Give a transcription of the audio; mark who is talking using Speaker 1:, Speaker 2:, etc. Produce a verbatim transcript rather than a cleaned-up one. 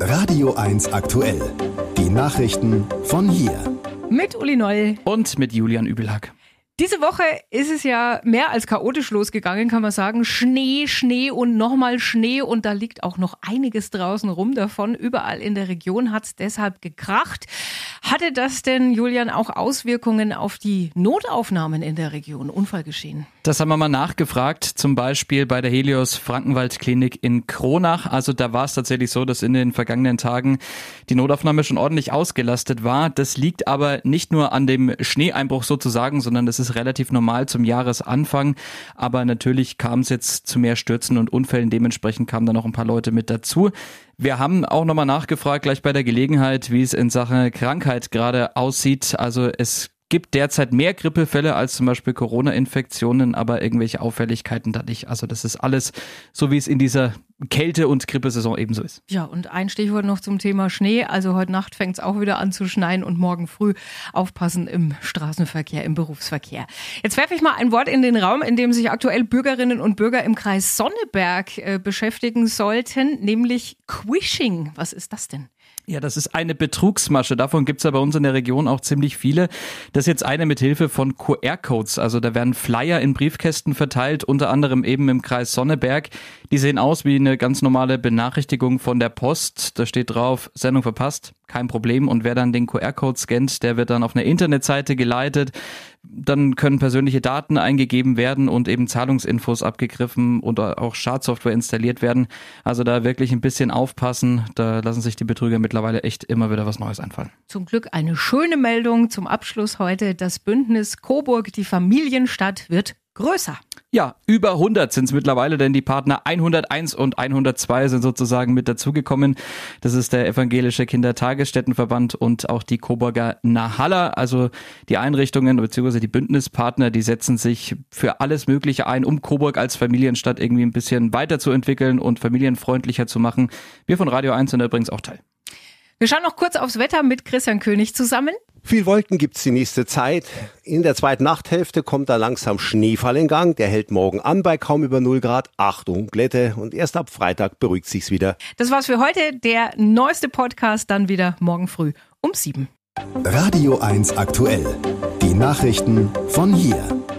Speaker 1: Radio eins aktuell. Die Nachrichten von hier.
Speaker 2: Mit Uli Noll.
Speaker 3: Und mit Julian Übelhack.
Speaker 2: Diese Woche ist es ja mehr als chaotisch losgegangen, kann man sagen. Schnee, Schnee und nochmal Schnee und da liegt auch noch einiges draußen rum davon. Überall in der Region hat es deshalb gekracht. Hatte das denn, Julian, auch Auswirkungen auf die Notaufnahmen in der Region? Unfallgeschehen?
Speaker 3: Das haben wir mal nachgefragt, zum Beispiel bei der Helios Frankenwald-Klinik in Kronach. Also da war es tatsächlich so, dass in den vergangenen Tagen die Notaufnahme schon ordentlich ausgelastet war. Das liegt aber nicht nur an dem Schneeeinbruch sozusagen, sondern das ist ist relativ normal zum Jahresanfang, aber natürlich kam es jetzt zu mehr Stürzen und Unfällen, dementsprechend kamen da noch ein paar Leute mit dazu. Wir haben auch nochmal nachgefragt, gleich bei der Gelegenheit, wie es in Sachen Krankheit gerade aussieht. Also es gibt derzeit mehr Grippefälle als zum Beispiel Corona-Infektionen, aber irgendwelche Auffälligkeiten da nicht. Also das ist alles so, wie es in dieser Kälte- und Grippesaison ebenso ist.
Speaker 2: Ja, und ein Stichwort noch zum Thema Schnee. Also heute Nacht fängt es auch wieder an zu schneien und morgen früh aufpassen im Straßenverkehr, im Berufsverkehr. Jetzt werfe ich mal ein Wort in den Raum, in dem sich aktuell Bürgerinnen und Bürger im Kreis Sonneberg äh, beschäftigen sollten, nämlich Quishing. Was ist das denn?
Speaker 3: Ja, das ist eine Betrugsmasche. Davon gibt's ja bei uns in der Region auch ziemlich viele. Das ist jetzt eine mit Hilfe von Q R-Codes. Also da werden Flyer in Briefkästen verteilt, unter anderem eben im Kreis Sonneberg. Die sehen aus wie eine ganz normale Benachrichtigung von der Post. Da steht drauf, Sendung verpasst, kein Problem. Und wer dann den Q R-Code scannt, der wird dann auf eine Internetseite geleitet. Dann können persönliche Daten eingegeben werden und eben Zahlungsinfos abgegriffen und auch Schadsoftware installiert werden. Also da wirklich ein bisschen aufpassen. Da lassen sich die Betrüger mittlerweile echt immer wieder was Neues einfallen.
Speaker 2: Zum Glück eine schöne Meldung zum Abschluss heute. Das Bündnis Coburg, die Familienstadt, wird größer.
Speaker 3: Ja, über hundert sind es mittlerweile, denn die Partner hunderteins und hundertzwei sind sozusagen mit dazugekommen. Das ist der Evangelische Kindertagesstättenverband und auch die Coburger Nahalla. Also die Einrichtungen bzw. die Bündnispartner, die setzen sich für alles Mögliche ein, um Coburg als Familienstadt irgendwie ein bisschen weiterzuentwickeln und familienfreundlicher zu machen. Wir von Radio eins sind übrigens auch Teil.
Speaker 2: Wir schauen noch kurz aufs Wetter mit Christian König zusammen.
Speaker 4: Viel Wolken gibt's die nächste Zeit. In der zweiten Nachthälfte kommt da langsam Schneefall in Gang. Der hält morgen an bei kaum über null Grad. Achtung, Glätte. Und erst ab Freitag beruhigt sich's wieder.
Speaker 2: Das war's für heute. Der neueste Podcast dann wieder morgen früh um sieben.
Speaker 1: Radio eins aktuell. Die Nachrichten von hier.